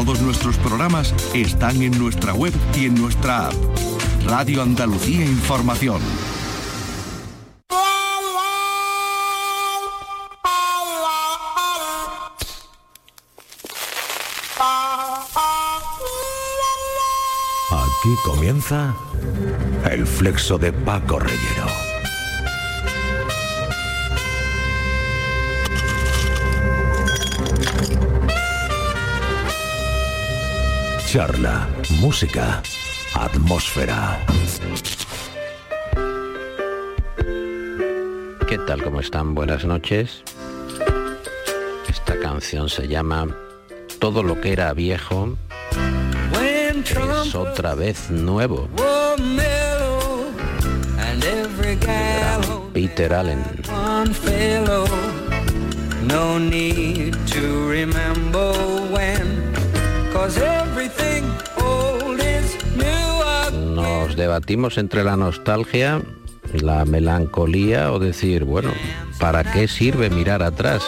Todos nuestros programas están en nuestra web y en nuestra app. Radio Andalucía Información. Aquí comienza el flexo de Paco Reyero. Charla, música, atmósfera. ¿Qué tal? ¿Cómo están? Buenas noches. Esta canción se llama Todo lo que era viejo es otra vez nuevo. Peter Allen. No need to remember when, 'cause everything old is new. Nos debatimos entre la nostalgia, la melancolía o decir, bueno, ¿para qué sirve mirar atrás?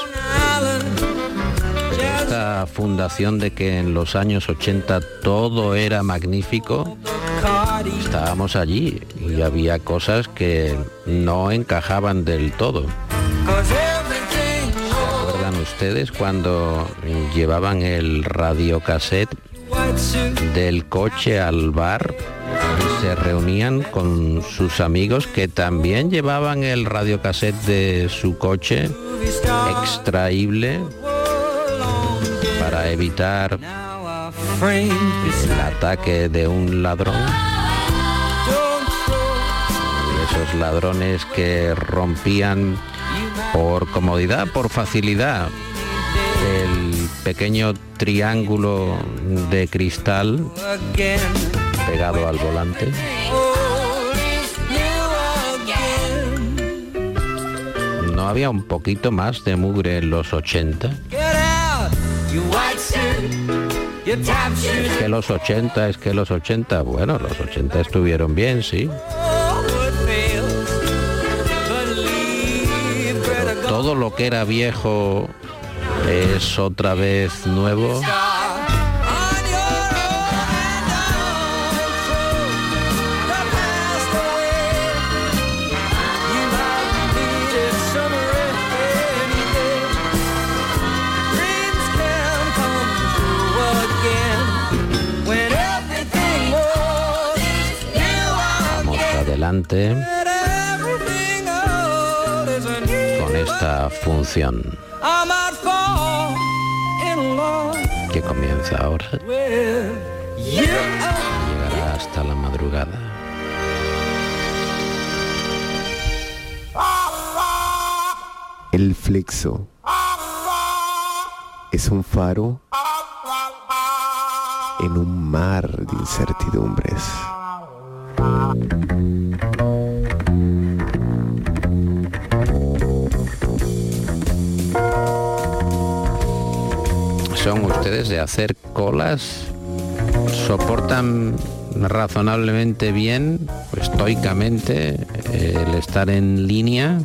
Esta fundación de que en los años 80 todo era magnífico, estábamos allí y había cosas que no encajaban del todo. ¿Se acuerdan ustedes cuando llevaban el radiocassette del coche al bar y se reunían con sus amigos que también llevaban el radiocassette de su coche extraíble para evitar el ataque de un ladrón? Esos ladrones que rompían por comodidad, por facilidad, el pequeño triángulo de cristal pegado al volante. ¿No había un poquito más de mugre en los 80? Es que los 80, bueno, los 80 estuvieron bien, sí. Pero todo lo que era viejo es otra vez nuevo. Adelante con esta función que comienza ahora y llegará hasta la madrugada. El flexo es un faro en un mar de incertidumbres. ¿Son ustedes de hacer colas? ¿Soportan razonablemente bien, estoicamente, el estar en línea?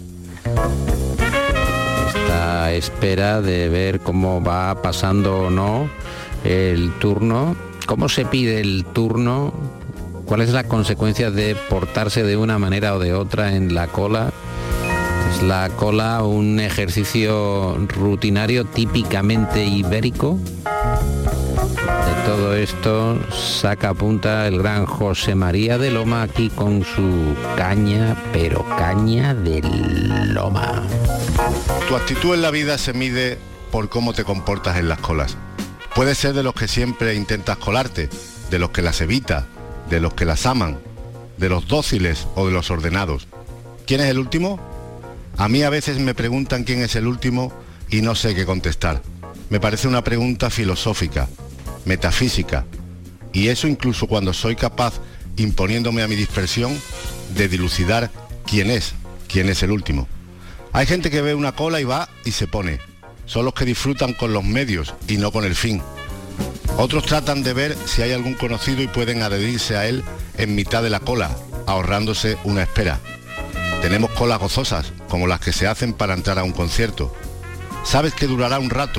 Esta espera de ver cómo va pasando o no el turno. ¿Cómo se pide el turno? ¿Cuál es la consecuencia de portarse de una manera o de otra en la cola? ¿Es la cola un ejercicio rutinario típicamente ibérico? De todo esto saca punta el gran José María de Loma aquí con su caña, pero caña de Loma. Tu actitud en la vida se mide por cómo te comportas en las colas. Puedes ser de los que siempre intentas colarte, de los que las evitas, de los que las aman, de los dóciles o de los ordenados. ¿Quién es el último? A mí a veces me preguntan quién es el último y no sé qué contestar. Me parece una pregunta filosófica, metafísica, y eso incluso cuando soy capaz, imponiéndome a mi dispersión, de dilucidar quién es el último. Hay gente que ve una cola y va y se pone. Son los que disfrutan con los medios y no con el fin. Otros tratan de ver si hay algún conocido y pueden adherirse a él en mitad de la cola, ahorrándose una espera. Tenemos colas gozosas, como las que se hacen para entrar a un concierto. Sabes que durará un rato,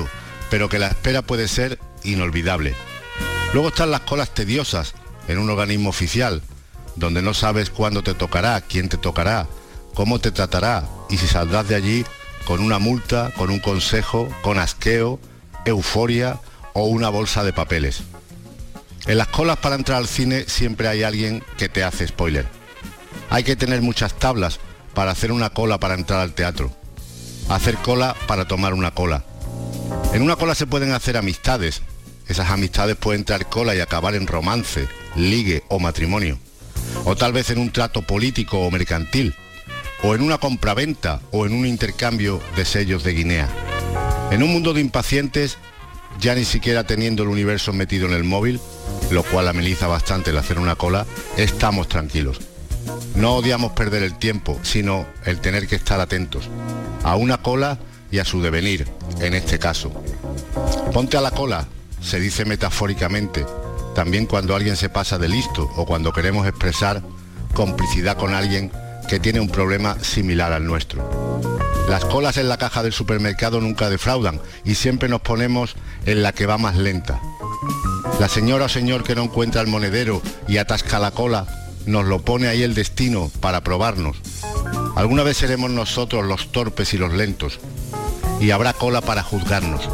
pero que la espera puede ser inolvidable. Luego están las colas tediosas en un organismo oficial, donde no sabes cuándo te tocará, quién te tocará, cómo te tratará y si saldrás de allí con una multa, con un consejo, con asqueo, euforia o una bolsa de papeles. En las colas para entrar al cine siempre hay alguien que te hace spoiler. Hay que tener muchas tablas para hacer una cola para entrar al teatro. Hacer cola para tomar una cola. En una cola se pueden hacer amistades. Esas amistades pueden traer cola y acabar en romance, ligue o matrimonio. O tal vez en un trato político o mercantil. O en una compraventa o en un intercambio de sellos de Guinea. En un mundo de impacientes, ya ni siquiera teniendo el universo metido en el móvil, lo cual ameniza bastante el hacer una cola, estamos tranquilos. No odiamos perder el tiempo, sino el tener que estar atentos a una cola y a su devenir, en este caso. Ponte a la cola, se dice metafóricamente, también cuando alguien se pasa de listo o cuando queremos expresar complicidad con alguien que tiene un problema similar al nuestro. Las colas en la caja del supermercado nunca defraudan y siempre nos ponemos en la que va más lenta. La señora o señor que no encuentra el monedero y atasca la cola, nos lo pone ahí el destino para probarnos. Alguna vez seremos nosotros los torpes y los lentos, y habrá cola para juzgarnos.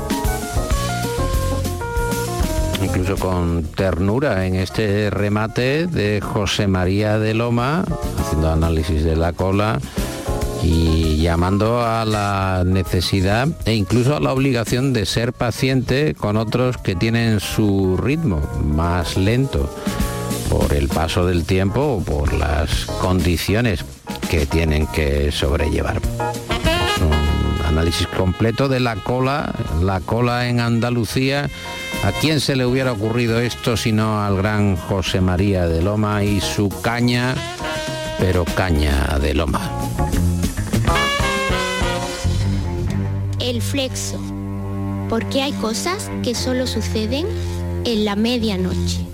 Incluso con ternura en este remate de José María de Loma, haciendo análisis de la cola y llamando a la necesidad e incluso a la obligación de ser paciente con otros que tienen su ritmo más lento por el paso del tiempo o por las condiciones que tienen que sobrellevar. Es un análisis completo de la cola en Andalucía. ¿A quién se le hubiera ocurrido esto sino al gran José María de Loma y su caña, pero caña de loma? El flexo, porque hay cosas que solo suceden en la medianoche.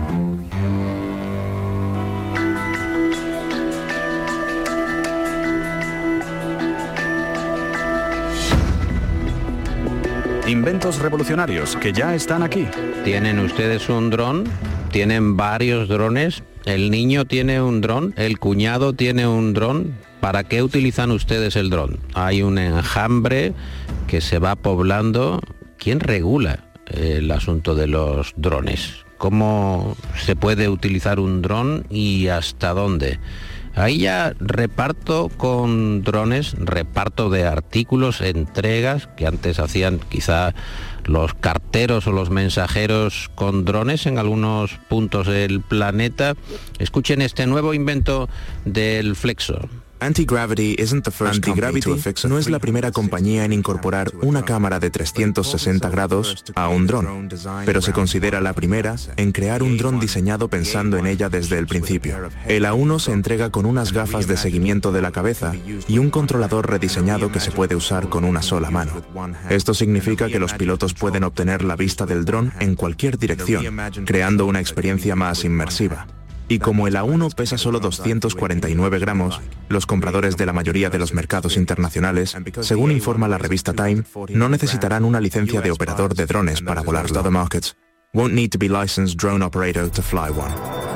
Inventos revolucionarios que ya están aquí. ¿Tienen ustedes un dron? ¿Tienen varios drones? ¿El niño tiene un dron? ¿El cuñado tiene un dron? ¿Para qué utilizan ustedes el dron? Hay un enjambre que se va poblando. ¿Quién regula el asunto de los drones? ¿Cómo se puede utilizar un dron y hasta dónde? Ahí ya reparto con drones, reparto de artículos, entregas que antes hacían quizá los carteros o los mensajeros con drones en algunos puntos del planeta. Escuchen este nuevo invento del Flexo. Antigravity no es la primera compañía en incorporar una cámara de 360 grados a un dron, pero se considera la primera en crear un dron diseñado pensando en ella desde el principio. El A1 se entrega con unas gafas de seguimiento de la cabeza y un controlador rediseñado que se puede usar con una sola mano. Esto significa que los pilotos pueden obtener la vista del dron en cualquier dirección, creando una experiencia más inmersiva. Y como el A1 pesa solo 249 gramos, los compradores de la mayoría de los mercados internacionales, según informa la revista Time, no necesitarán una licencia de operador de drones para volarlo. Other markets won't need to be licensed drone operator to fly one.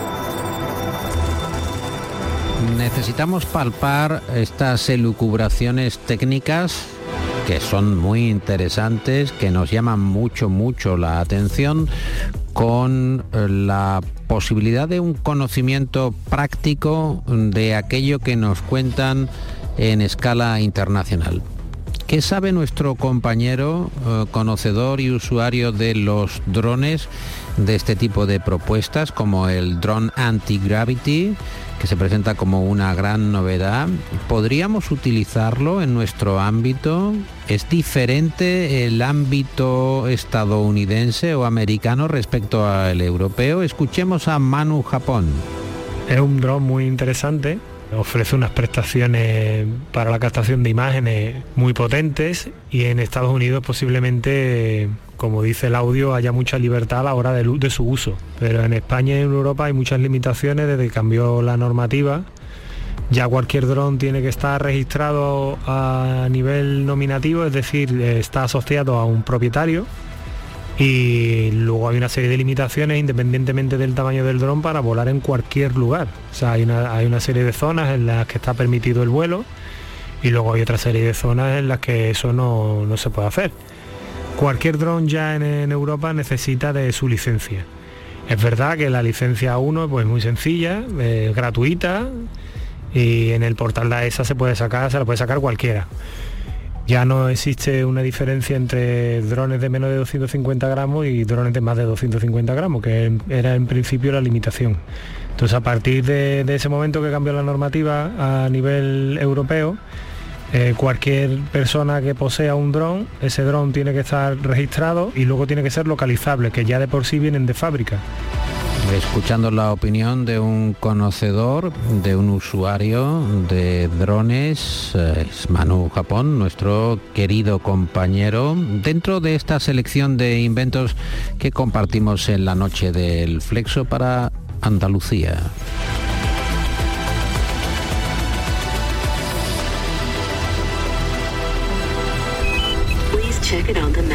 Necesitamos palpar estas elucubraciones técnicas que son muy interesantes, que nos llaman mucho la atención, con la posibilidad de un conocimiento práctico de aquello que nos cuentan en escala internacional. ¿Qué sabe nuestro compañero conocedor y usuario de los drones de este tipo de propuestas, como el dron Antigravity, que se presenta como una gran novedad? ¿Podríamos utilizarlo en nuestro ámbito? ¿Es diferente el ámbito estadounidense o americano respecto al europeo? Escuchemos a Manu Japón. Es un dron muy interesante. Ofrece unas prestaciones para la captación de imágenes muy potentes y en Estados Unidos posiblemente, como dice el audio, haya mucha libertad a la hora de su uso. Pero en España y en Europa hay muchas limitaciones desde que cambió la normativa Ya cualquier dron tiene que estar registrado a nivel nominativo, es decir, está asociado a un propietario, y luego hay una serie de limitaciones independientemente del tamaño del dron para volar en cualquier lugar. O sea, hay una serie de zonas en las que está permitido el vuelo y luego hay otra serie de zonas en las que eso no se puede hacer. Cualquier dron ya en Europa necesita de su licencia. Es verdad que la licencia 1 pues, es muy sencilla, es gratuita, y en el portal de AESA se la puede sacar cualquiera. Ya no existe una diferencia entre drones de menos de 250 gramos y drones de más de 250 gramos, que era en principio la limitación. Entonces, a partir de ese momento que cambió la normativa a nivel europeo, cualquier persona que posea un dron, ese dron tiene que estar registrado y luego tiene que ser localizable, que ya de por sí vienen de fábrica. Escuchando la opinión de un conocedor, de un usuario de drones, es Manu Japón, nuestro querido compañero, dentro de esta selección de inventos que compartimos en la noche del Flexo para Andalucía. Please check it on the map.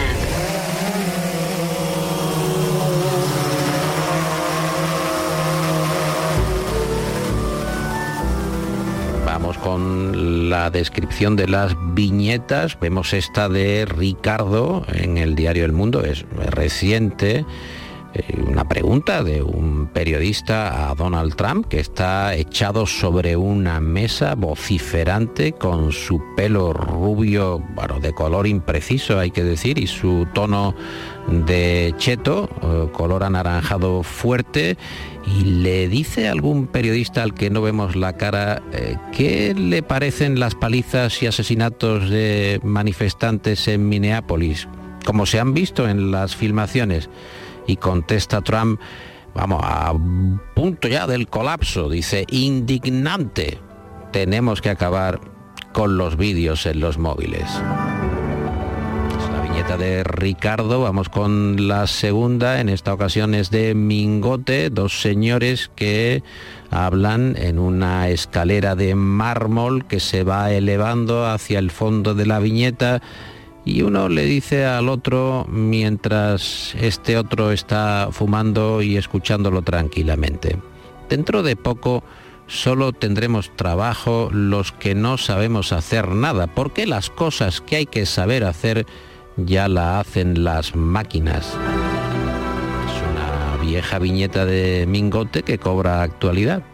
Vamos con la descripción de las viñetas. Vemos esta de Ricardo en el diario El Mundo, es reciente. Una pregunta de un periodista a Donald Trump, que está echado sobre una mesa vociferante con su pelo rubio, bueno, de color impreciso hay que decir, y su tono de cheto, color anaranjado fuerte, y le dice a algún periodista al que no vemos la cara qué le parecen las palizas y asesinatos de manifestantes en Minneapolis, como se han visto en las filmaciones. Y contesta Trump, vamos, a punto ya del colapso, dice, indignante, tenemos que acabar con los vídeos en los móviles. Es la viñeta de Ricardo. Vamos con la segunda, en esta ocasión es de Mingote, dos señores que hablan en una escalera de mármol que se va elevando hacia el fondo de la viñeta. Y uno le dice al otro mientras este otro está fumando y escuchándolo tranquilamente: dentro de poco solo tendremos trabajo los que no sabemos hacer nada, porque las cosas que hay que saber hacer ya la hacen las máquinas. Es una vieja viñeta de Mingote que cobra actualidad.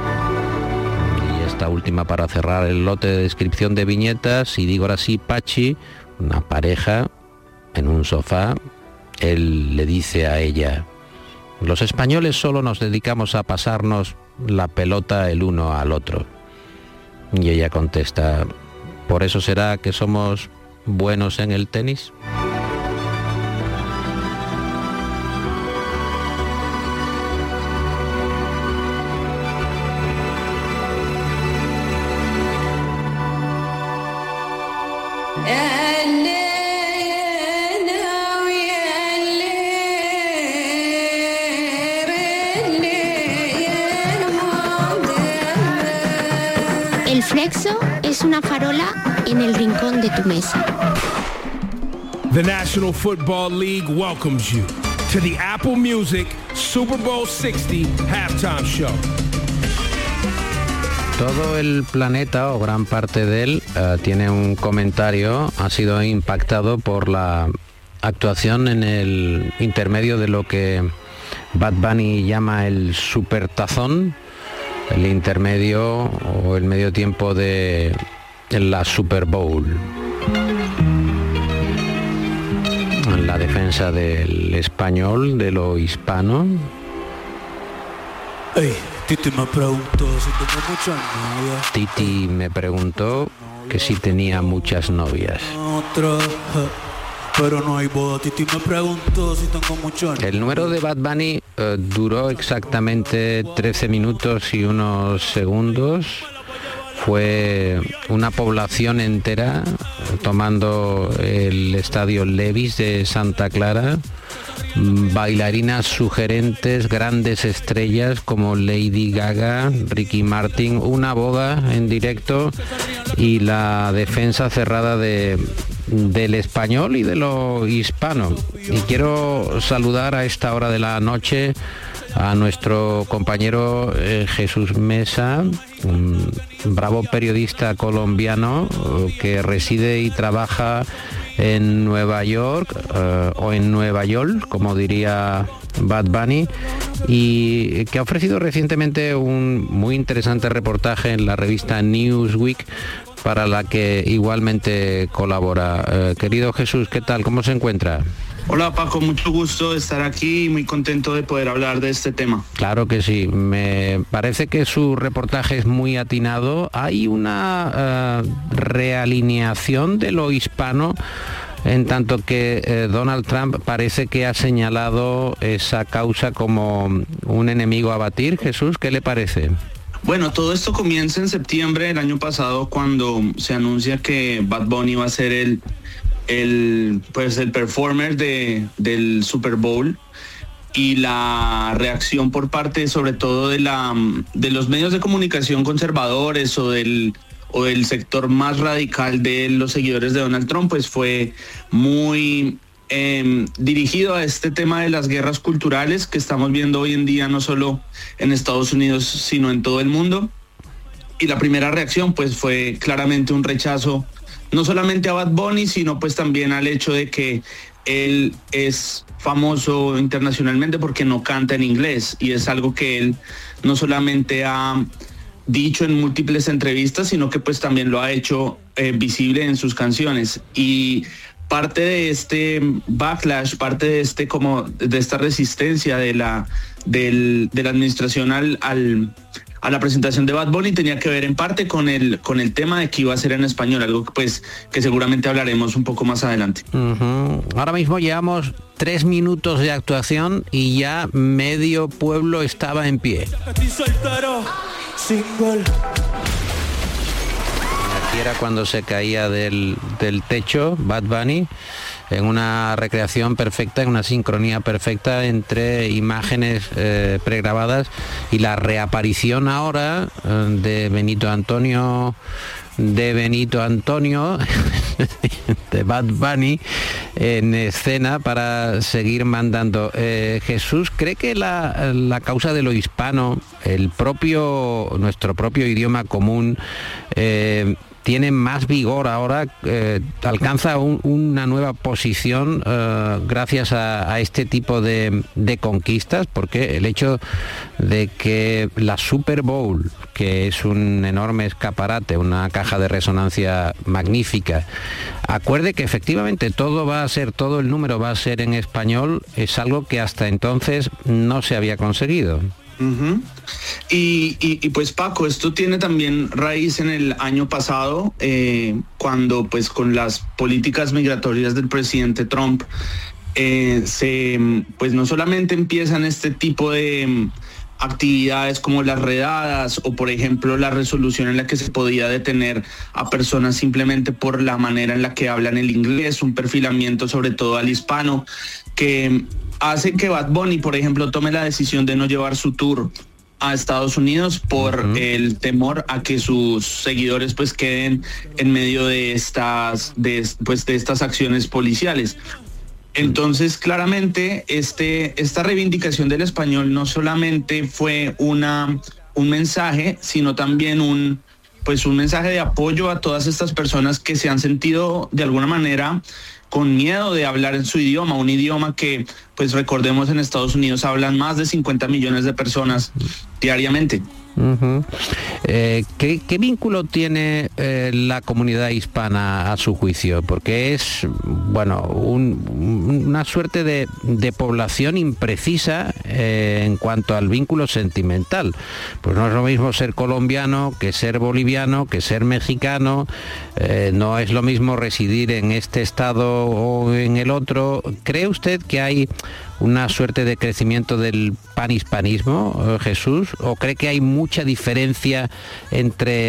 Y esta última para cerrar el lote de descripción de viñetas, y digo ahora sí, Pachi, una pareja en un sofá, él le dice a ella: los españoles solo nos dedicamos a pasarnos la pelota el uno al otro. Y ella contesta: ¿por eso será que somos buenos en el tenis? El Flexo es una farola en el rincón de tu mesa. The National Football League welcomes you to the Apple Music Super Bowl 60 halftime show. Todo el planeta, o gran parte de él, tiene un comentario, ha sido impactado por la actuación en el intermedio de lo que Bad Bunny llama el supertazón, el intermedio o el medio tiempo de la Super Bowl. En la defensa del español, de lo hispano. Hey, Titi me preguntó si tengo muchas novias. Titi me preguntó que si tenía muchas novias. Pero no hay boda. Titi me preguntó si tengo muchas novias. El número de Bad Bunny duró exactamente 13 minutos y unos segundos. Fue una población entera tomando el estadio Levi's de Santa Clara, bailarinas sugerentes, grandes estrellas como Lady Gaga, Ricky Martin, una boda en directo y la defensa cerrada del español y de lo hispano. Y quiero saludar a esta hora de la noche a nuestro compañero Jesús Mesa, un bravo periodista colombiano que reside y trabaja en Nueva York o en Nueva York, como diría Bad Bunny, y que ha ofrecido recientemente un muy interesante reportaje en la revista Newsweek, para la que igualmente colabora. Querido Jesús, ¿qué tal? ¿Cómo se encuentra? Hola Paco, mucho gusto de estar aquí y muy contento de poder hablar de este tema. Claro que sí, me parece que su reportaje es muy atinado. Hay una realineación de lo hispano, en tanto que Donald Trump parece que ha señalado esa causa como un enemigo a batir. Jesús, ¿qué le parece? Bueno, todo esto comienza en septiembre del año pasado, cuando se anuncia que Bad Bunny va a ser el performer del Super Bowl, y la reacción por parte sobre todo de los medios de comunicación conservadores o del sector más radical de los seguidores de Donald Trump, pues fue muy dirigido a este tema de las guerras culturales que estamos viendo hoy en día, no solo en Estados Unidos sino en todo el mundo. Y la primera reacción pues fue claramente un rechazo, no solamente a Bad Bunny, sino pues también al hecho de que él es famoso internacionalmente porque no canta en inglés, y es algo que él no solamente ha dicho en múltiples entrevistas, sino que pues también lo ha hecho visible en sus canciones. Y parte de este backlash, parte de esta resistencia de la administración a la presentación de Bad Bunny tenía que ver en parte con el tema de que iba a ser en español, algo que seguramente hablaremos un poco más adelante. Ahora mismo llevamos 3 minutos de actuación y ya medio pueblo estaba en pie. Aquí era cuando se caía del techo Bad Bunny, en una recreación perfecta, en una sincronía perfecta entre imágenes pregrabadas y la reaparición ahora de Benito Antonio, de Bad Bunny en escena para seguir mandando. Jesús, ¿cree que la causa de lo hispano, nuestro propio idioma común, tiene más vigor ahora, alcanza una nueva posición gracias a este tipo de conquistas? Porque el hecho de que la Super Bowl, que es un enorme escaparate, una caja de resonancia magnífica, acuerde que efectivamente todo el número va a ser en español, es algo que hasta entonces no se había conseguido. Uh-huh. Y pues Paco, esto tiene también raíz en el año pasado, cuando pues con las políticas migratorias del presidente Trump pues no solamente empiezan este tipo de actividades como las redadas, o por ejemplo la resolución en la que se podía detener a personas simplemente por la manera en la que hablan el inglés, un perfilamiento sobre todo al hispano, que hace que Bad Bunny, por ejemplo, tome la decisión de no llevar su tour a Estados Unidos por el temor a que sus seguidores pues queden en medio de estas acciones policiales. Entonces, claramente, esta reivindicación del español no solamente fue un mensaje, sino también un mensaje de apoyo a todas estas personas que se han sentido de alguna manera con miedo de hablar en su idioma, un idioma que, pues recordemos, en Estados Unidos hablan más de 50 millones de personas diariamente. Uh-huh. ¿Qué vínculo tiene la comunidad hispana a su juicio? Porque es, bueno, una suerte de población imprecisa en cuanto al vínculo sentimental. Pues no es lo mismo ser colombiano que ser boliviano, que ser mexicano, no es lo mismo residir en este estado o en el otro. ¿Cree usted que hay una suerte de crecimiento del panhispanismo, Jesús? ¿O cree que hay mucha diferencia entre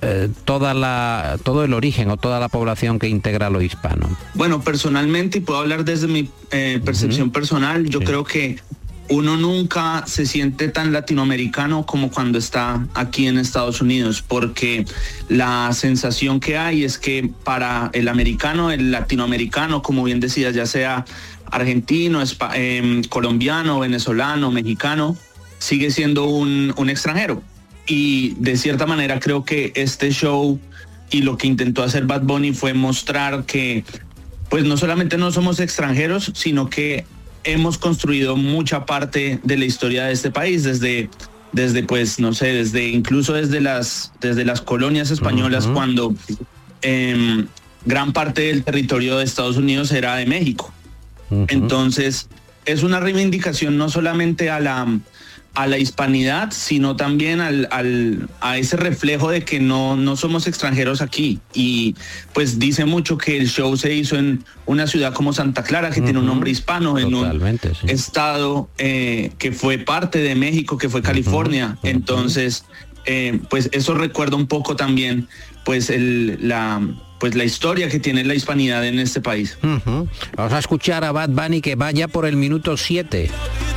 todo el origen o toda la población que integra lo hispano? Bueno, personalmente, y puedo hablar desde mi percepción personal, yo creo que uno nunca se siente tan latinoamericano como cuando está aquí en Estados Unidos, porque la sensación que hay es que para el americano, el latinoamericano, como bien decías, ya sea argentino, colombiano, venezolano, mexicano, sigue siendo un extranjero. Y de cierta manera creo que este show y lo que intentó hacer Bad Bunny fue mostrar que pues no solamente no somos extranjeros, sino que hemos construido mucha parte de la historia de este país, desde pues no sé, incluso desde las colonias españolas, cuando gran parte del territorio de Estados Unidos era de México. Entonces es una reivindicación no solamente a la hispanidad, sino también a ese reflejo de que no somos extranjeros aquí. Y pues dice mucho que el show se hizo en una ciudad como Santa Clara, que tiene un nombre hispano, en un estado que fue parte de México, que fue California. Entonces, pues eso recuerda un poco también pues la historia que tiene la hispanidad en este país. Vamos a escuchar a Bad Bunny, que vaya por el minuto 7.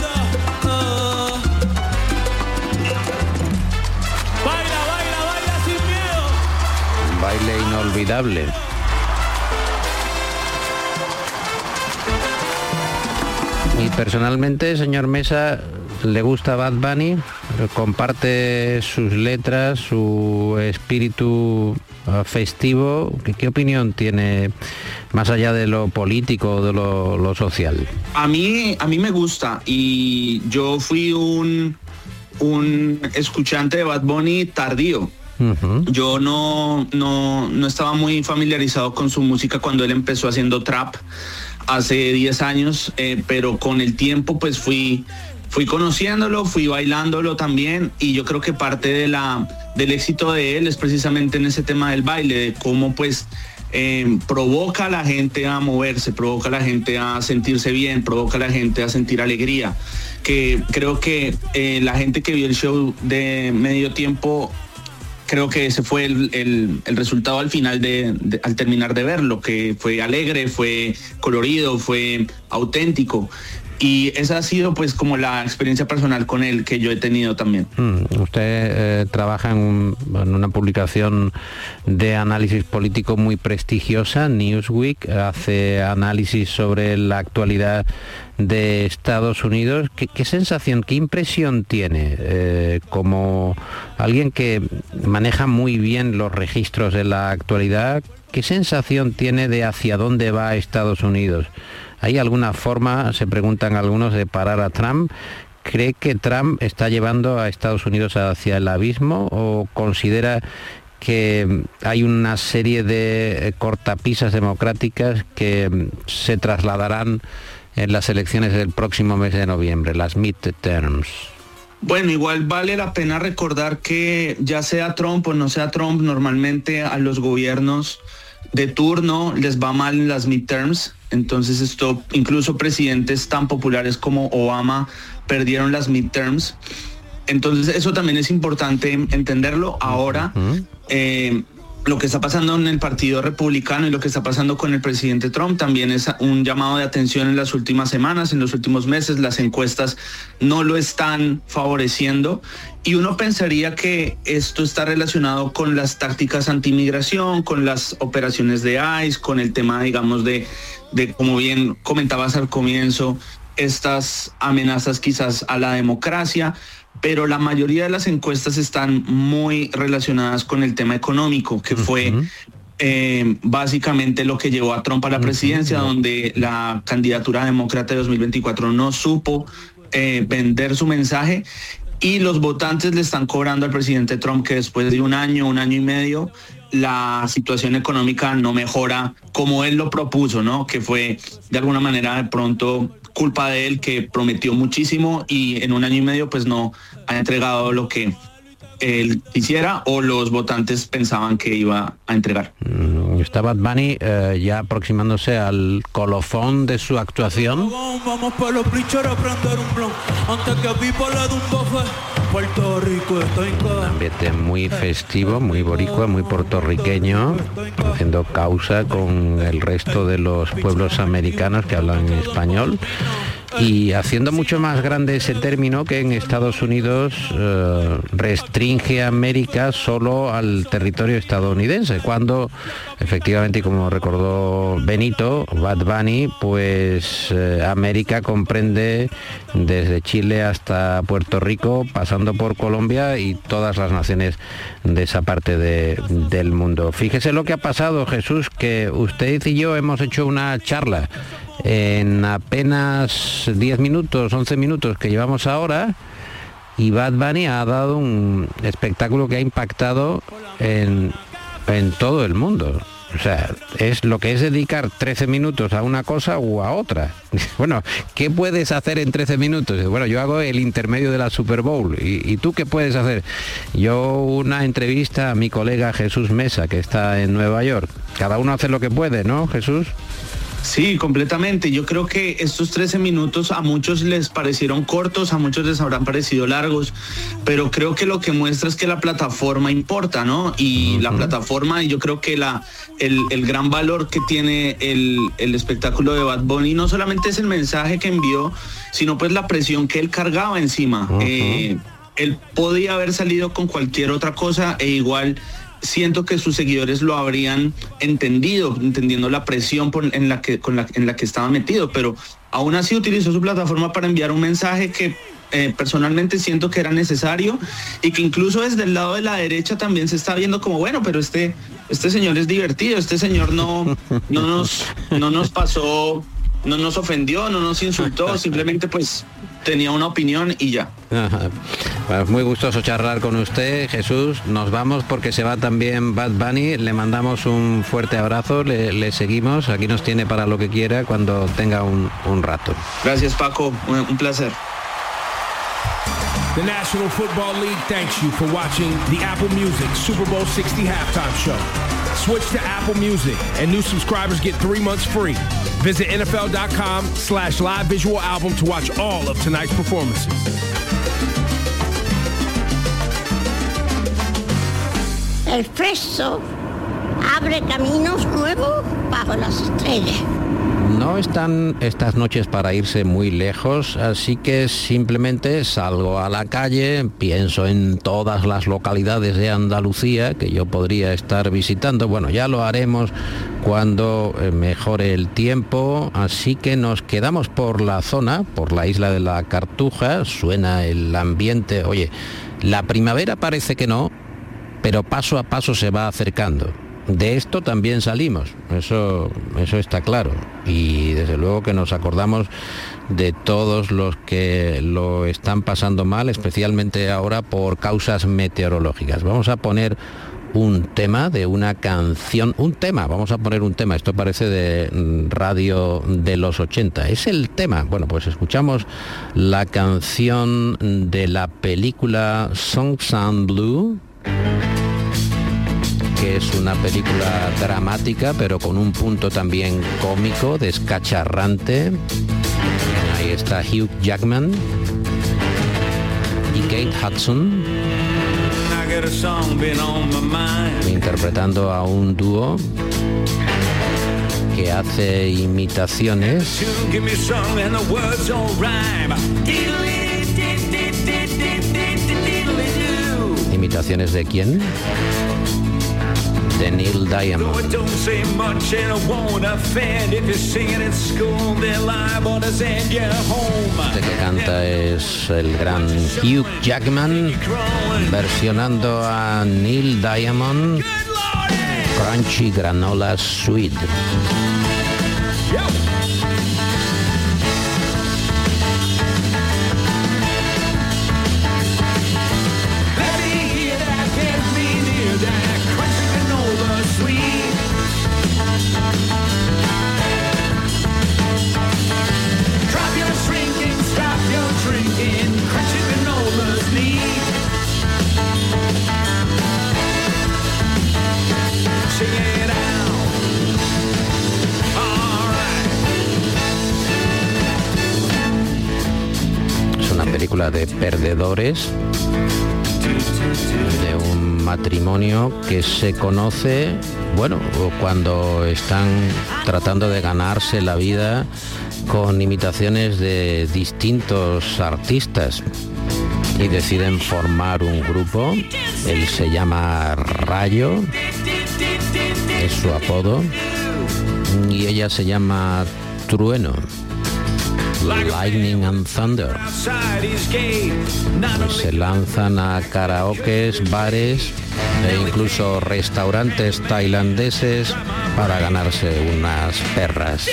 Baile inolvidable. Y personalmente, señor Mesa, ¿le gusta Bad Bunny? ¿Comparte sus letras, su espíritu festivo? ¿Qué opinión tiene más allá de lo político o de lo social? A mí me gusta, y yo fui un escuchante de Bad Bunny tardío. Yo no estaba muy familiarizado con su música cuando él empezó haciendo trap hace 10 años, pero con el tiempo pues fui conociéndolo, fui bailándolo también, y yo creo que parte del éxito de él es precisamente en ese tema del baile, de cómo pues provoca a la gente a moverse, provoca a la gente a sentirse bien, provoca a la gente a sentir alegría, que creo que la gente que vio el show de medio tiempo, creo que ese fue el resultado al final al terminar de verlo, que fue alegre, fue colorido, fue auténtico. Y esa ha sido pues como la experiencia personal con él que yo he tenido también. Usted trabaja en una publicación de análisis político muy prestigiosa, Newsweek, hace análisis sobre la actualidad de Estados Unidos. ¿Qué sensación, qué impresión tiene como alguien que maneja muy bien los registros de la actualidad? ¿Qué sensación tiene de hacia dónde va Estados Unidos? ¿Hay alguna forma, se preguntan algunos, de parar a Trump? ¿Cree que Trump está llevando a Estados Unidos hacia el abismo, o considera que hay una serie de cortapisas democráticas que se trasladarán en las elecciones del próximo mes de noviembre, las midterms? Bueno, igual vale la pena recordar que ya sea Trump o no sea Trump, normalmente a los gobiernos de turno les va mal en las midterms. Entonces esto, incluso presidentes tan populares como Obama perdieron las midterms. Entonces eso también es importante entenderlo. Ahora, lo que está pasando en el Partido Republicano y lo que está pasando con el presidente Trump también es un llamado de atención en las últimas semanas, en los últimos meses. Las encuestas no lo están favoreciendo, y uno pensaría que esto está relacionado con las tácticas antimigración, con las operaciones de ICE, con el tema, digamos, de como bien comentabas al comienzo, estas amenazas quizás a la democracia. Pero la mayoría de las encuestas están muy relacionadas con el tema económico, que fue básicamente lo que llevó a Trump a la presidencia, donde la candidatura demócrata de 2024 no supo vender su mensaje, y los votantes le están cobrando al presidente Trump que después de un año y medio, la situación económica no mejora como él lo propuso, ¿no? Que fue de alguna manera de pronto culpa de él, que prometió muchísimo y en un año y medio pues no ha entregado lo que él quisiera o los votantes pensaban que iba a entregar. Está Bad Bunny ya aproximándose al colofón de su actuación. Vamos para los bleachers a prender un blon antes que Pipo le dé un bofe. Puerto Rico estoy Un ambiente muy festivo, muy boricua, muy puertorriqueño, haciendo causa con el resto de los pueblos americanos que hablan español y haciendo mucho más grande ese término que en Estados Unidos restringe a América solo al territorio estadounidense, cuando efectivamente, y como recordó Benito, Bad Bunny, pues América comprende desde Chile hasta Puerto Rico, pasando por Colombia y todas las naciones de esa parte del mundo. Fíjese lo que ha pasado, Jesús, que usted y yo hemos hecho una charla en apenas 10 minutos, 11 minutos que llevamos ahora, y Bad Bunny ha dado un espectáculo que ha impactado en todo el mundo. O sea, es lo que es dedicar 13 minutos a una cosa u a otra. Bueno, ¿qué puedes hacer en 13 minutos? Bueno, yo hago el intermedio de la Super Bowl. ¿Y tú qué puedes hacer? Yo una entrevista a mi colega Jesús Mesa, que está en Nueva York. Cada uno hace lo que puede, ¿no, Jesús? Sí, completamente. Yo creo que estos 13 minutos a muchos les parecieron cortos, a muchos les habrán parecido largos, pero creo que lo que muestra es que la plataforma importa, ¿no? Y la plataforma, y yo creo que el gran valor que tiene el espectáculo de Bad Bunny no solamente es el mensaje que envió, sino pues la presión que él cargaba encima. Él podía haber salido con cualquier otra cosa e igual siento que sus seguidores lo habrían entendiendo la presión en la que estaba metido, pero aún así utilizó su plataforma para enviar un mensaje que personalmente siento que era necesario y que incluso desde el lado de la derecha también se está viendo como, bueno, pero este señor es divertido, este señor no nos pasó, no nos ofendió, no nos insultó, simplemente pues tenía una opinión y ya. Ajá. Bueno, muy gustoso charlar con usted, Jesús. Nos vamos porque se va también Bad Bunny. Le mandamos un fuerte abrazo, le seguimos. Aquí nos tiene para lo que quiera cuando tenga un rato. Gracias, Paco. Un placer. The National Football League thanks you for watching the Apple Music Super Bowl 60 halftime show. Switch to Apple Music and new subscribers get 3 months free. Visit NFL.com/live visual album to watch all of tonight's performances. El Flexo abre caminos nuevos bajo las estrellas. No están estas noches para irse muy lejos, así que simplemente salgo a la calle, pienso en todas las localidades de Andalucía que yo podría estar visitando. Bueno, ya lo haremos cuando mejore el tiempo, así que nos quedamos por la zona, por la isla de la Cartuja. Suena el ambiente, oye, la primavera parece que no, pero paso a paso se va acercando. De esto también salimos, eso está claro, y desde luego que nos acordamos de todos los que lo están pasando mal, especialmente ahora por causas meteorológicas. Vamos a poner un tema de una canción, vamos a poner un tema, esto parece de radio de los 80, es el tema, bueno, pues escuchamos la canción de la película Songs and Blue, que es una película dramática, pero con un punto también cómico, descacharrante. Ahí está Hugh Jackman y Kate Hudson interpretando a un dúo que hace imitaciones. ¿Imitaciones de quién? De Neil Diamond. Este que canta es el gran Hugh Jackman versionando a Neil Diamond, Crunchy Granola Sweet. película de perdedores, de un matrimonio que se conoce, bueno, cuando están tratando de ganarse la vida con imitaciones de distintos artistas y deciden formar un grupo. Él se llama Rayo, es su apodo, y ella se llama Trueno, Lightning and Thunder. Se lanzan a karaokes, bares e incluso restaurantes tailandeses para ganarse unas perras.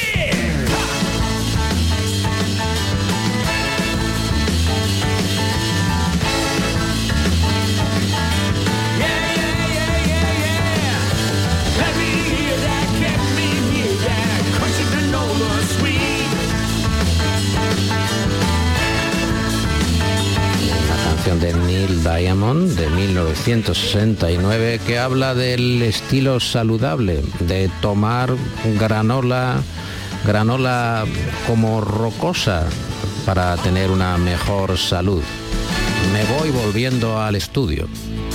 De Neil Diamond de 1969, que habla del estilo saludable, de tomar granola como rocosa para tener una mejor salud. Me voy volviendo al estudio,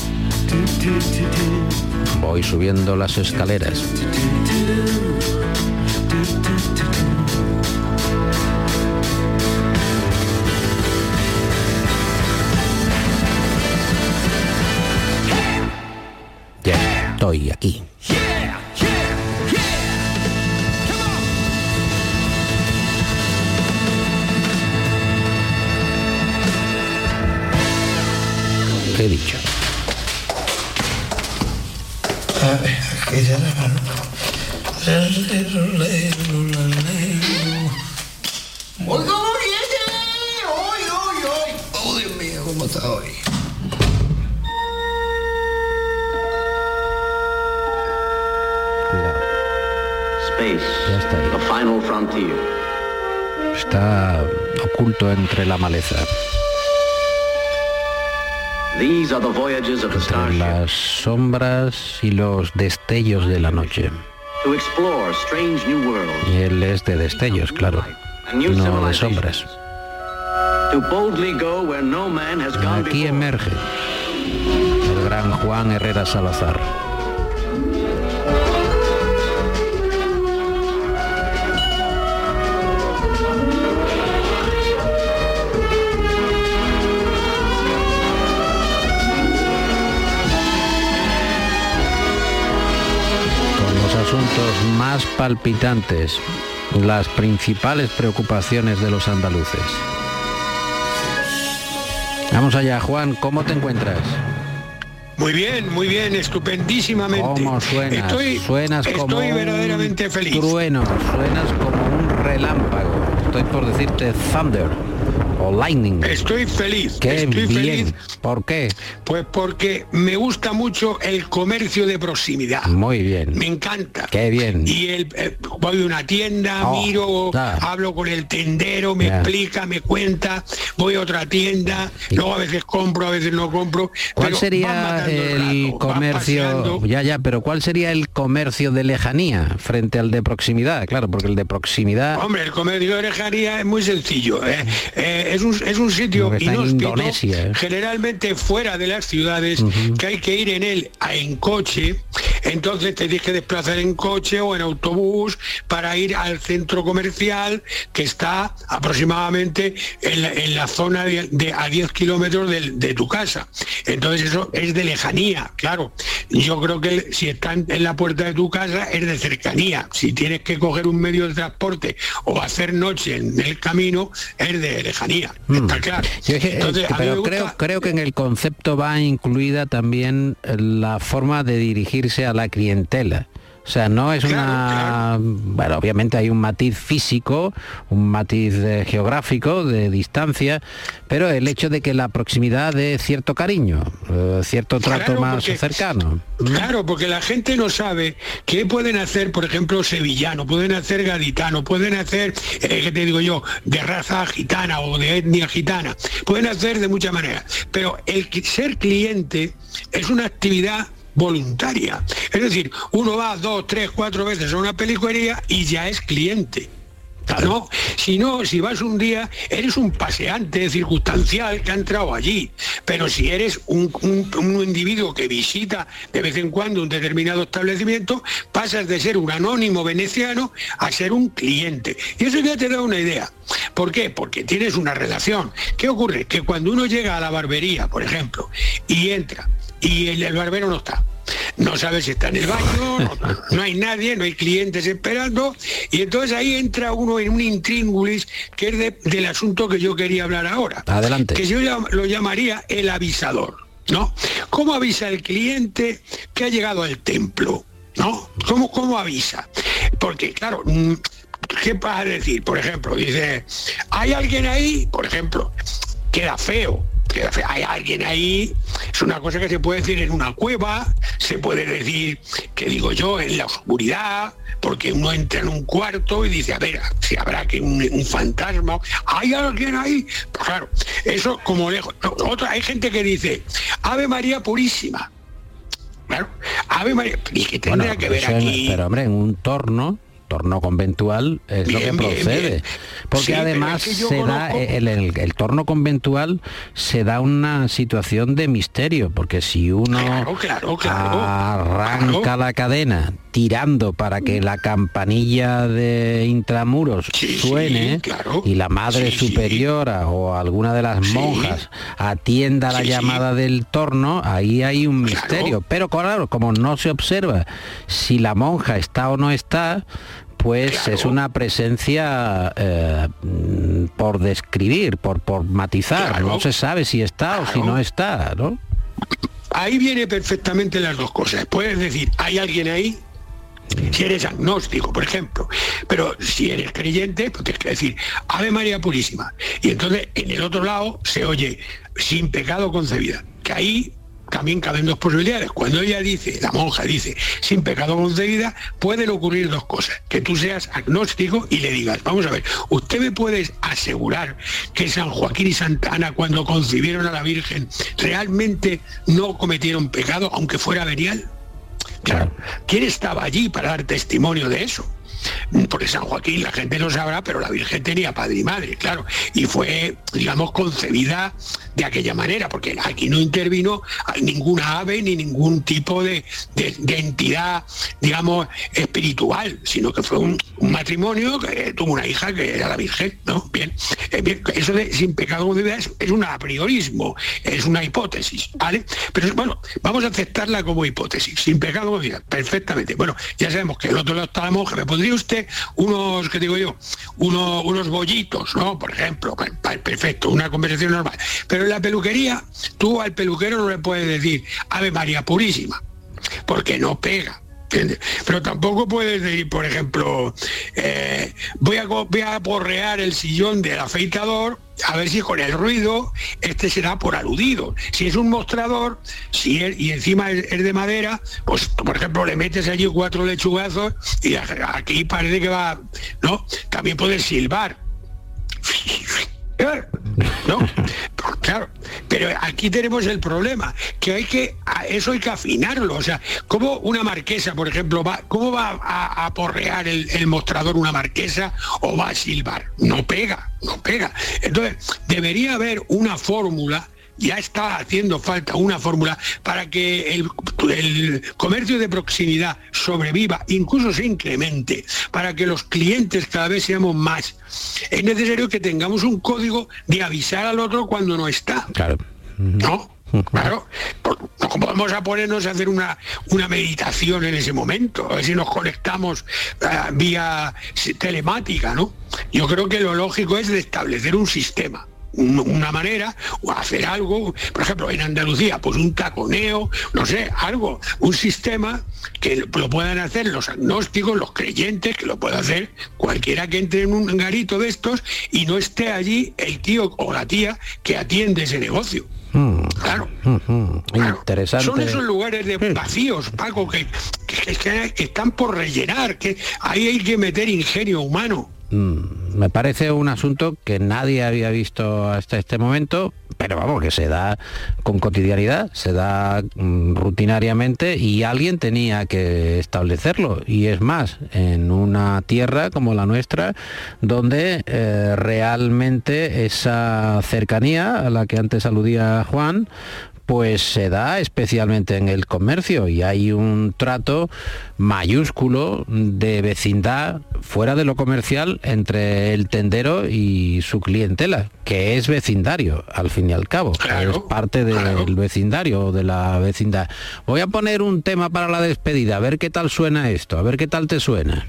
voy subiendo las escaleras. Estoy aquí. ¿Qué he dicho? Oh, Dios mío, ¿cómo está hoy? The final frontier. Está oculto entre la maleza. These are the voyages of the entre las sombras y los destellos de la noche. To explore strange new worlds. Y él es de destellos, claro, no de sombras. To boldly go where no man has gone Aquí emerge el gran Juan Herrera Salazar. Asuntos más palpitantes, las principales preocupaciones de los andaluces. Vamos allá, Juan, ¿cómo te encuentras? Muy bien, estupendísimamente. ¿Cómo suenas? Estoy verdaderamente feliz. Trueno, suenas como un relámpago. Estoy por decirte thunder o lightning. Estoy feliz. Qué estoy bien. Feliz. ¿Por qué? Pues porque me gusta mucho el comercio de proximidad. Muy bien. Me encanta. Qué bien. Y voy a una tienda, miro, hablo con el tendero, me explica, me cuenta, voy a otra tienda, luego a veces compro, a veces no compro. ¿Cuál sería el comercio? Pero ¿cuál sería el comercio de lejanía frente al de proximidad? Claro, porque el de proximidad... Hombre, el comercio de lejanía es muy sencillo. Es un sitio inhóspito, generalmente fuera de las ciudades, que hay que ir en él en coche, entonces te tienes que desplazar en coche o en autobús para ir al centro comercial, que está aproximadamente en la zona de a 10 kilómetros de tu casa. Entonces eso es de lejanía, claro. Yo creo que si están en la puerta de tu casa es de cercanía. Si tienes que coger un medio de transporte o hacer noche en el camino, es de lejanía. Está claro. Entonces, pero creo que en el concepto va incluida también la forma de dirigirse a la clientela. O sea, no es Bueno, obviamente hay un matiz físico, un matiz geográfico, de distancia, pero el hecho de que la proximidad dé cierto cariño, cierto trato más cercano. Claro, porque la gente no sabe qué pueden hacer, por ejemplo, sevillano, pueden hacer gaditano, pueden hacer, ¿qué te digo yo?, de raza gitana o de etnia gitana. Pueden hacer de muchas maneras. Pero el ser cliente es una actividad voluntaria. Es decir, uno va 2, 3, 4 veces a una peluquería y ya es cliente. ¿no? Si vas un día, eres un paseante circunstancial que ha entrado allí, pero si eres un individuo que visita de vez en cuando un determinado establecimiento, pasas de ser un anónimo veneciano a ser un cliente. Y eso ya te da una idea. ¿Por qué? Porque tienes una relación. ¿Qué ocurre? Que cuando uno llega a la barbería, por ejemplo, y entra, y el barbero no está, no sabe si está en el baño, no hay nadie, no hay clientes esperando, y entonces ahí entra uno en un intríngulis que es del asunto que yo quería hablar ahora. Adelante. Que yo lo llamaría el avisador, ¿no? ¿Cómo avisa el cliente que ha llegado al templo? ¿No? ¿Cómo avisa? Porque, claro, ¿qué vas a decir? Por ejemplo, dice, ¿hay alguien ahí? Por ejemplo, queda feo. Hay alguien ahí, es una cosa que se puede decir en una cueva, se puede decir, que digo yo, en la oscuridad, porque uno entra en un cuarto y dice, a ver, si habrá que un fantasma, ¿hay alguien ahí? Pues claro, eso como lejos. Hay gente que dice, Ave María Purísima. Claro, Ave María, y que tendría que ver aquí. Pero hombre, en un torno conventual es lo que procede, bien. Porque sí, además se da el torno conventual, se da una situación de misterio, porque si uno arranca la cadena tirando para que la campanilla de intramuros suene y la madre superiora o alguna de las monjas atienda la llamada del torno, ahí hay un misterio. Pero claro, como no se observa si la monja está o no está, pues es una presencia por describir, por matizar. No se sabe si está o si no está, ¿no? Ahí viene perfectamente las dos cosas. Puedes decir, ¿hay alguien ahí? Si eres agnóstico, por ejemplo, pero si eres creyente, pues tienes que decir Ave María Purísima, y entonces en el otro lado se oye sin pecado concebida, que ahí también caben dos posibilidades. Cuando ella dice, la monja dice sin pecado concebida, pueden ocurrir dos cosas: que tú seas agnóstico y le digas, vamos a ver, ¿usted me puede asegurar que San Joaquín y Santa Ana, cuando concibieron a la Virgen, realmente no cometieron pecado, aunque fuera venial? Claro, ¿quién estaba allí para dar testimonio de eso? Porque San Joaquín la gente no sabrá, pero la Virgen tenía padre y madre, claro, y fue, digamos, concebida de aquella manera, porque aquí no intervino ninguna ave ni ningún tipo de entidad, digamos, espiritual, sino que fue un matrimonio que tuvo una hija que era la Virgen, ¿no? Bien, eso de sin pecado concebida es un a priorismo, es una hipótesis, ¿vale? Pero bueno, vamos a aceptarla como hipótesis, sin pecado concebida, perfectamente. Bueno, ya sabemos que el otro lado está la monja. ¿Me pondría usted unos, qué digo yo, unos bollitos, ¿no? Por ejemplo, perfecto, una conversación normal. Pero en la peluquería, tú al peluquero no le puedes decir Ave María Purísima, porque no pega. ¿Entiendes? Pero tampoco puedes decir, por ejemplo, voy a aporrear el sillón del afeitador, a ver si con el ruido este será por aludido. Si es un mostrador, y encima es de madera, pues por ejemplo le metes allí 4 lechugazos y aquí parece que va, ¿no? También puedes silbar, ¿no? Claro, pero aquí tenemos el problema, que eso hay que afinarlo. O sea, como una marquesa, por ejemplo, ¿cómo va a aporrear el mostrador una marquesa o va a silbar? No pega. Entonces, debería haber una fórmula. Ya está haciendo falta una fórmula para que el comercio de proximidad sobreviva, incluso se incremente, para que los clientes cada vez seamos más. Es necesario que tengamos un código de avisar al otro cuando no está. Claro. ¿No? Claro, no podemos a ponernos a hacer una meditación en ese momento, a ver si nos conectamos vía telemática, ¿no? Yo creo que lo lógico es de establecer un sistema, una manera, o hacer algo, por ejemplo en Andalucía, pues un taconeo, no sé, algo, un sistema que lo puedan hacer los agnósticos, los creyentes, que lo pueda hacer cualquiera que entre en un garito de estos y no esté allí el tío o la tía que atiende ese negocio. Claro. Interesante. Son esos lugares de vacíos, Paco, que están por rellenar, que ahí hay que meter ingenio humano. Me parece un asunto que nadie había visto hasta este momento, pero vamos, que se da con cotidianidad, se da rutinariamente y alguien tenía que establecerlo. Y es más, en una tierra como la nuestra, donde realmente esa cercanía a la que antes aludía Juan, pues se da especialmente en el comercio y hay un trato mayúsculo de vecindad fuera de lo comercial entre el tendero y su clientela, que es vecindario, al fin y al cabo, claro, es parte del vecindario o de la vecindad. Voy a poner un tema para la despedida, a ver qué tal suena esto, a ver qué tal te suena.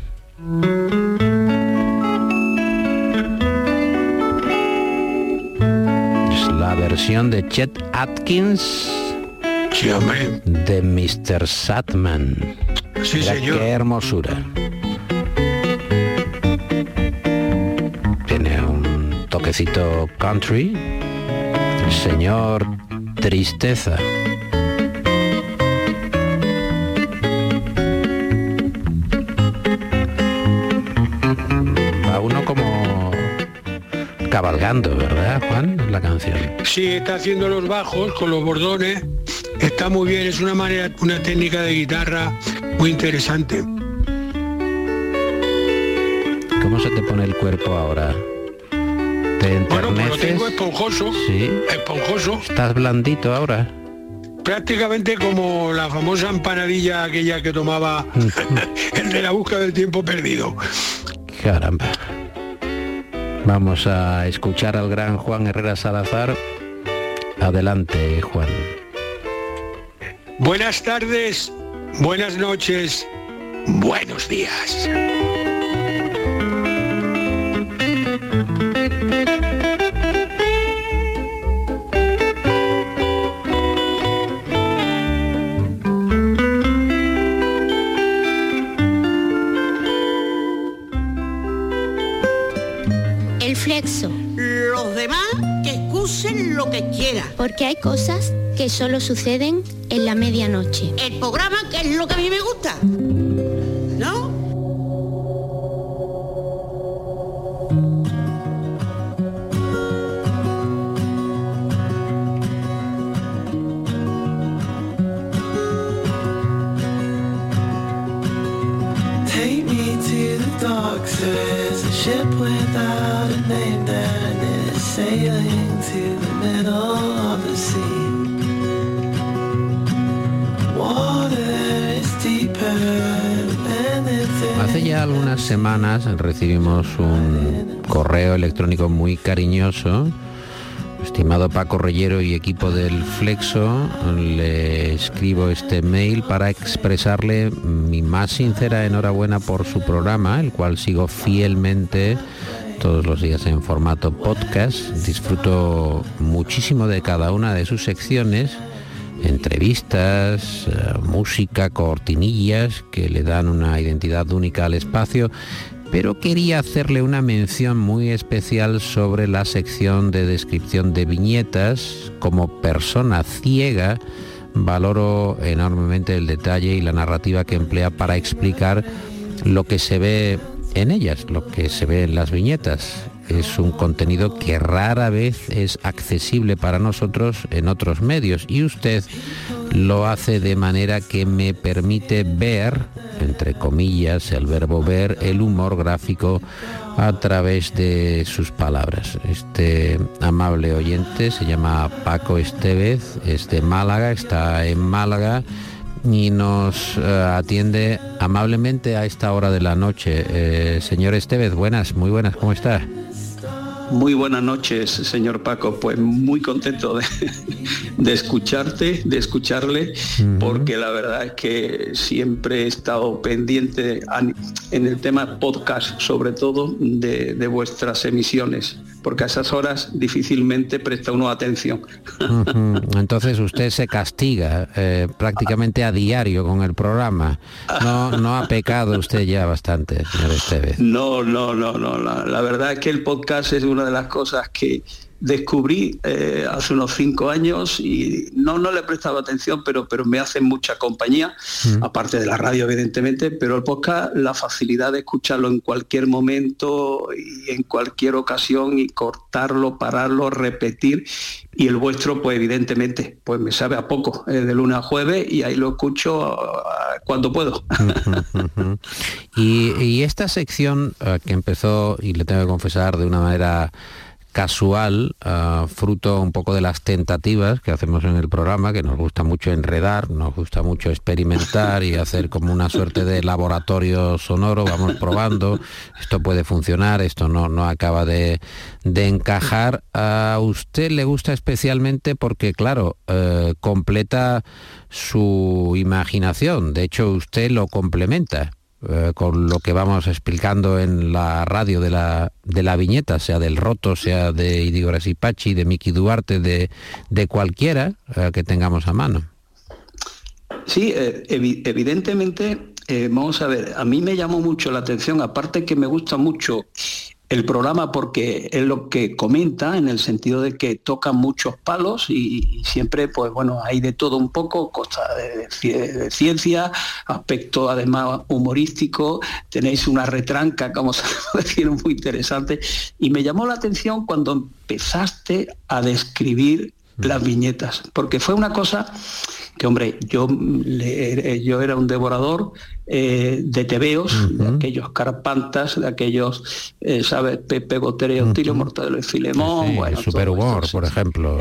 La versión de Chet Atkins, sí, hombre, de Mr. Satman. Sí, señor. Qué hermosura. Tiene un toquecito country. Señor Tristeza. Va uno como cabalgando, ¿verdad, Juan? La canción. Sí, está haciendo los bajos con los bordones. Está muy bien, es una técnica de guitarra muy interesante. ¿Cómo se te pone el cuerpo ahora? ¿Te enterneces? Bueno, pues lo tengo esponjoso. Sí. Esponjoso. ¿Estás blandito ahora? Prácticamente como la famosa empanadilla aquella que tomaba el de la búsqueda del tiempo perdido. Caramba. Vamos a escuchar al gran Juan Herrera Salazar. Adelante, Juan. Buenas tardes, buenas noches, buenos días. El flexo. Los demás que excusen lo que quieran. Porque hay cosas que solo suceden en la medianoche. El programa, que es lo que a mí me gusta, ¿no? Take me to the docks, there's a ship without a name there, and it's sailing to the middle of the sea. Hace ya algunas semanas recibimos un correo electrónico muy cariñoso. Estimado Paco Reyero y equipo del Flexo, le escribo este mail para expresarle mi más sincera enhorabuena por su programa, el cual sigo fielmente todos los días en formato podcast. Disfruto muchísimo de cada una de sus secciones, entrevistas, música, cortinillas que le dan una identidad única al espacio, pero quería hacerle una mención muy especial sobre la sección de descripción de viñetas. Como persona ciega, valoro enormemente el detalle y la narrativa que emplea para explicar lo que se ve en ellas, lo que se ve en las viñetas. Es un contenido que rara vez es accesible para nosotros en otros medios, y usted lo hace de manera que me permite ver, entre comillas, el verbo ver, el humor gráfico a través de sus palabras. Este amable oyente se llama Paco Estevez, es de Málaga, está en Málaga y nos atiende amablemente a esta hora de la noche. Señor Estevez, buenas, muy buenas, ¿cómo está? Muy buenas noches, señor Paco. Pues muy contento de escucharte, de escucharle, porque la verdad es que siempre he estado pendiente en el tema podcast, sobre todo de vuestras emisiones, porque a esas horas difícilmente presta uno atención. Entonces usted se castiga prácticamente a diario con el programa. No ha pecado usted ya bastante, señor Estevez. No. La verdad es que el podcast es una de las cosas que descubrí hace unos 5 años y no le he prestado atención, pero me hace mucha compañía, aparte de la radio evidentemente, pero el podcast, la facilidad de escucharlo en cualquier momento y en cualquier ocasión y cortarlo, pararlo, repetir, y el vuestro pues evidentemente pues me sabe a poco, de lunes a jueves, y ahí lo escucho cuando puedo. Y esta sección que empezó, y le tengo que confesar, de una manera casual, fruto un poco de las tentativas que hacemos en el programa, que nos gusta mucho enredar, nos gusta mucho experimentar y hacer como una suerte de laboratorio sonoro, vamos probando, esto puede funcionar, esto no acaba de encajar. A usted le gusta especialmente porque, claro, completa su imaginación, de hecho usted lo complementa con lo que vamos explicando en la radio de la viñeta, sea del Roto, sea de Íñigo Sipachi, de Miki Duarte, de cualquiera que tengamos a mano. Sí, evidentemente, vamos a ver, a mí me llamó mucho la atención, aparte que me gusta mucho el programa porque es lo que comenta, en el sentido de que toca muchos palos y siempre, pues bueno, hay de todo un poco, cosas de ciencia, aspecto además humorístico, tenéis una retranca, como se puede decir, muy interesante, y me llamó la atención cuando empezaste a describir las viñetas, porque fue una cosa que, hombre, yo era un devorador de tebeos, de aquellos Carpantas, de aquellos, ¿sabes? Pepe Botero y Autilio, Mortadelo y Filemón. Sí, bueno, Superhumor, por ejemplo,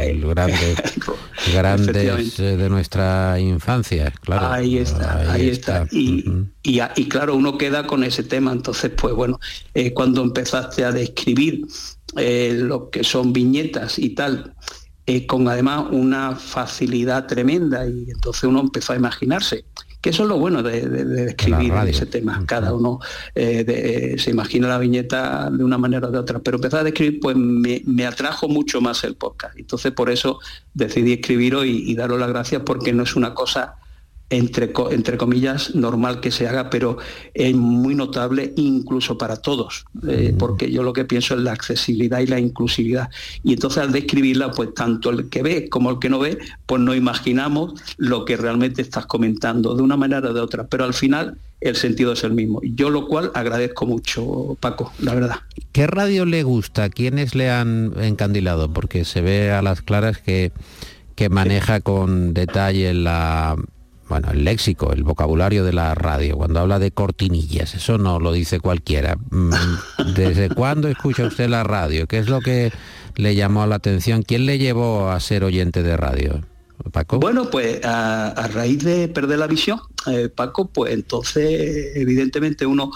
grandes de nuestra infancia, claro. Ahí está. Y claro, uno queda con ese tema. Entonces, pues bueno, cuando empezaste a describir lo que son viñetas y tal, con además una facilidad tremenda, y entonces uno empezó a imaginarse, que eso es lo bueno de escribir ese tema. Cada uno se imagina la viñeta de una manera o de otra, pero empezar a escribir pues me atrajo mucho más el podcast. Entonces por eso decidí escribirlo y daros las gracias, porque no es una cosa entre comillas normal que se haga, pero es muy notable incluso para todos, porque yo lo que pienso es la accesibilidad y la inclusividad, y entonces al describirla, pues tanto el que ve como el que no ve, pues no imaginamos lo que realmente estás comentando de una manera o de otra, pero al final el sentido es el mismo, yo lo cual agradezco mucho, Paco, la verdad. ¿Qué radio le gusta? ¿Quiénes le han encandilado? Porque se ve a las claras que maneja con detalle el léxico, el vocabulario de la radio, cuando habla de cortinillas, eso no lo dice cualquiera. ¿Desde cuándo escucha usted la radio? ¿Qué es lo que le llamó la atención? ¿Quién le llevó a ser oyente de radio? ¿Paco? Bueno, pues a raíz de perder la visión, Paco, pues entonces evidentemente uno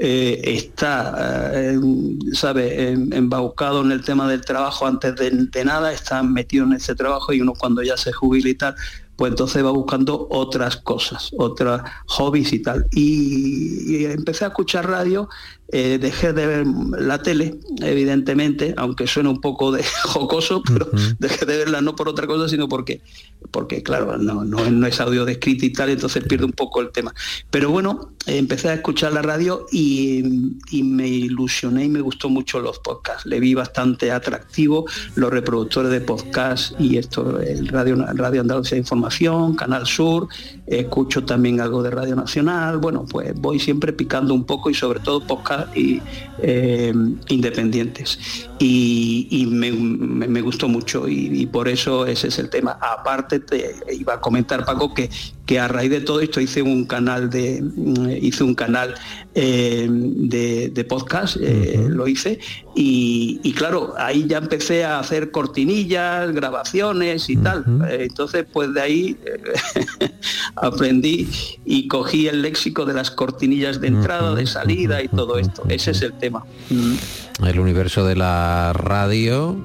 está, embaucado en el tema del trabajo antes de nada, está metido en ese trabajo, y uno cuando ya se jubila y tal, pues entonces va buscando otras cosas, otros hobbies y tal. Y empecé a escuchar radio, dejé de ver la tele, evidentemente, aunque suena un poco de jocoso, pero dejé de verla no por otra cosa, sino porque claro, no es audio descrito y tal, entonces pierde un poco el tema. Pero bueno, empecé a escuchar la radio y me ilusioné y me gustó mucho los podcasts. Le vi bastante atractivo los reproductores de podcast y esto, el Radio Andalucía de Información, Canal Sur, escucho también algo de Radio Nacional. Bueno, pues voy siempre picando un poco, y sobre todo podcast independientes, y me gustó mucho, y por eso ese es el tema. Aparte te iba a comentar, Paco, que a raíz de todo esto hice un canal de podcast, lo hice, y claro, ahí ya empecé a hacer cortinillas, grabaciones y tal. Entonces pues de ahí aprendí y cogí el léxico de las cortinillas de entrada, de salida y todo esto. Ese es el tema. El universo de la radio,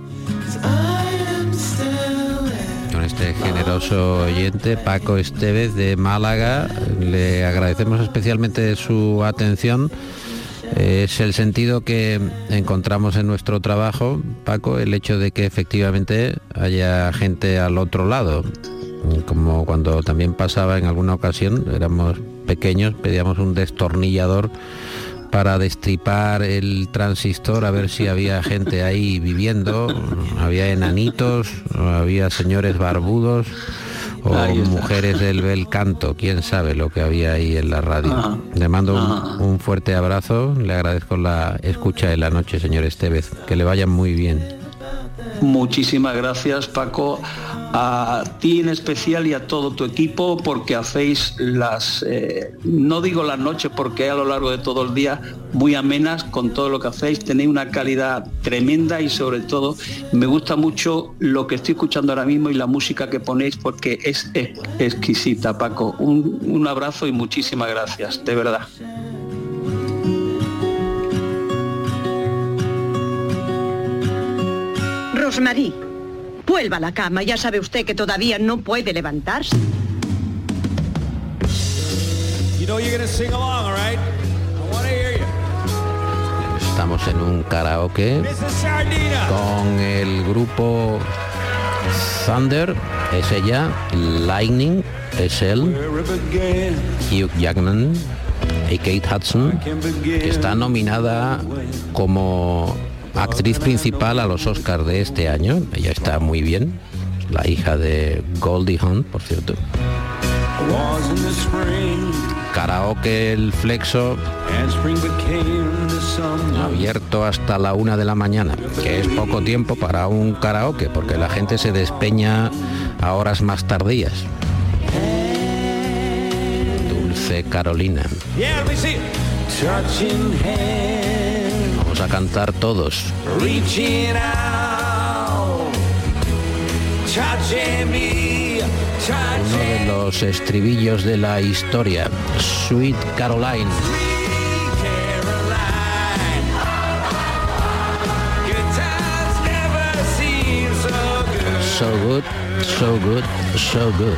con este generoso oyente, Paco Estévez de Málaga. Le agradecemos especialmente su atención. Es el sentido que encontramos en nuestro trabajo, Paco, el hecho de que efectivamente haya gente al otro lado, como cuando también pasaba en alguna ocasión, éramos pequeños, pedíamos un destornillador para destripar el transistor a ver si había gente ahí viviendo, había enanitos, había señores barbudos o mujeres del bel canto, quién sabe lo que había ahí en la radio. Le mando un fuerte abrazo, le agradezco la escucha de la noche, señor Estevez, que le vaya muy bien. Muchísimas gracias, Paco, a ti en especial y a todo tu equipo, porque hacéis las, no digo las noches porque a lo largo de todo el día, muy amenas con todo lo que hacéis, tenéis una calidad tremenda y sobre todo me gusta mucho lo que estoy escuchando ahora mismo y la música que ponéis porque es exquisita, Paco. Un abrazo y muchísimas gracias, de verdad. Rosmarie, vuelva a la cama, ya sabe usted que todavía no puede levantarse. Estamos en un karaoke con el grupo Thunder, es ella, Lightning, es él, Hugh Jackman y Kate Hudson, que está nominada como actriz principal a los Oscars de este año. Ella está muy bien, la hija de Goldie Hawn, por cierto. Karaoke El Flexo, abierto hasta la 1 de la mañana, que es poco tiempo para un karaoke, porque la gente se despeña a horas más tardías. Dulce Carolina. Vamos a cantar todos. Uno de los estribillos de la historia, Sweet Caroline. So good, so good, so good.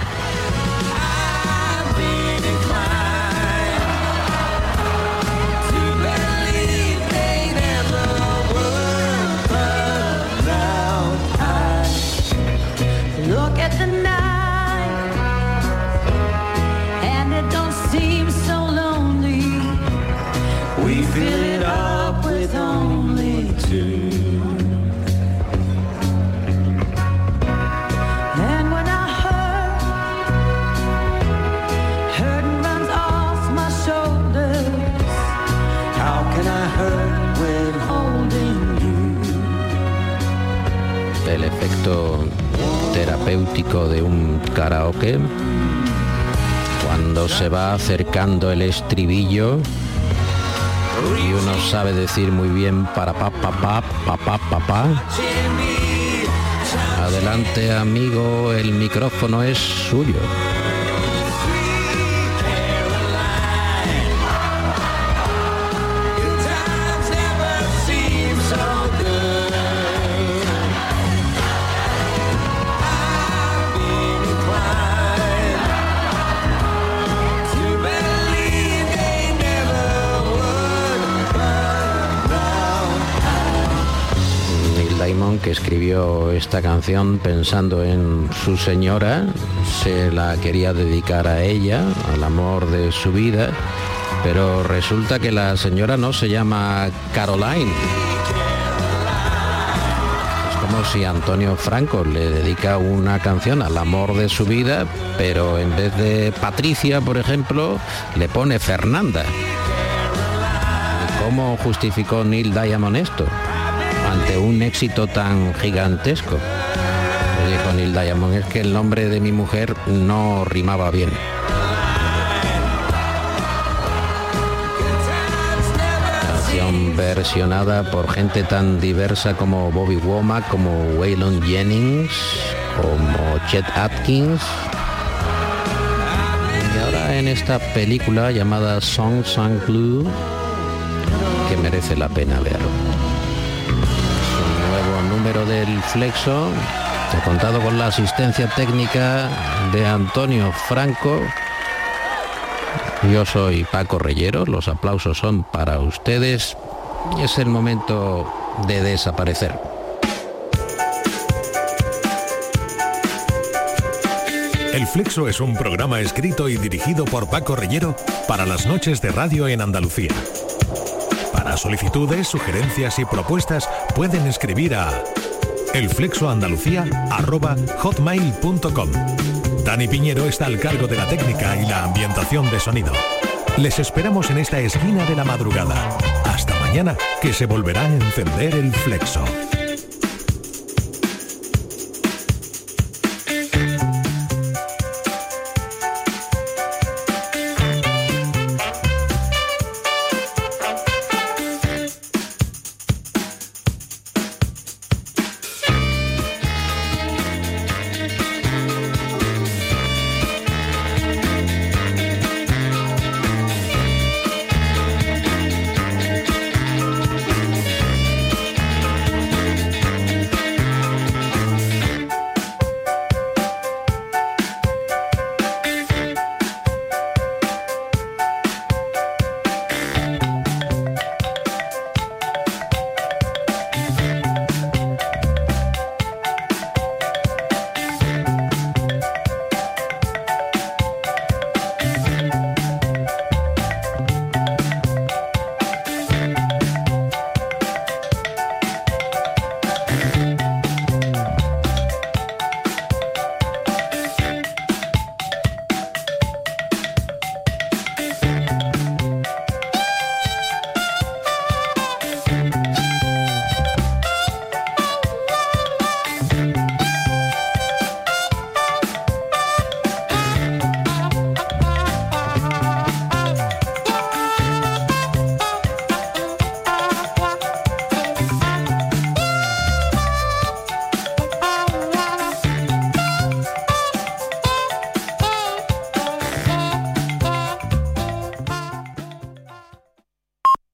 El efecto terapéutico de un karaoke cuando se va acercando el estribillo y uno sabe decir muy bien para pa pa pa pa pa pa pa. Adelante, amigo, el micrófono es suyo. Que escribió esta canción pensando en su señora, se la quería dedicar a ella, al amor de su vida, pero resulta que la señora no se llama Caroline. Es como si Antonio Franco le dedica una canción al amor de su vida, pero en vez de Patricia, por ejemplo, le pone Fernanda. ¿Cómo justificó Neil Diamond esto ante un éxito tan gigantesco? Le dijo Neil Diamond, es que el nombre de mi mujer no rimaba bien. Canción versionada por gente tan diversa como Bobby Womack, como Waylon Jennings, como Chet Atkins. Y ahora en esta película llamada Song Sang Blue, que merece la pena verlo. Número del Flexo, he contado con la asistencia técnica de Antonio Franco. Yo soy Paco Reyero, los aplausos son para ustedes y es el momento de desaparecer. El Flexo es un programa escrito y dirigido por Paco Reyero para las noches de radio en Andalucía. Para solicitudes, sugerencias y propuestas pueden escribir a elflexoandalucía@hotmail.com. Dani Piñero está al cargo de la técnica y la ambientación de sonido. Les esperamos en esta esquina de la madrugada. Hasta mañana, que se volverá a encender el flexo.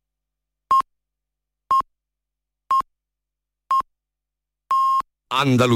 Andalucía.